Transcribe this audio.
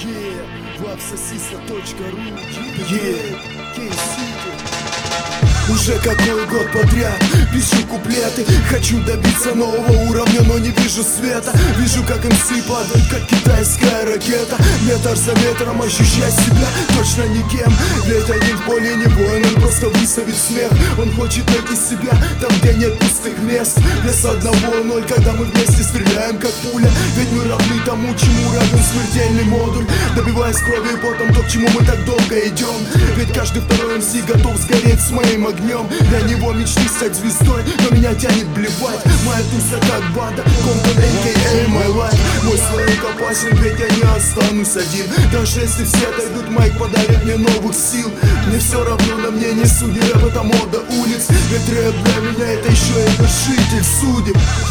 Уже какой год подряд пишу куплеты. Хочу добиться нового уровня, но не вижу света. Вижу, как МС падают, как китайская ракета. Метр за метром ощущать себя точно никем. Ведь один в поле не воин, он просто высовит смех. Он хочет найти себя там, где нет пустых мест. Вес 1-0, когда мы вместе стреляем как пуля. Ведь мы равны тому, чему равен смертельный модуль. Добиваясь крови и потом то, к чему мы так долго идем. Ведь каждый второй МС готов сгореть с моим огнем. Для него мечты стать звездой, но меня тянет блевать. Моя туса как банда, Compton a.k.a. my life. Мой слоик опасен, ведь я не останусь один. Даже если все отойдут, майк подарит мне новых сил. Мне все равно, на мне не судьи, рэп это мода улиц. Ведь рэп для меня это еще и вершитель судеб.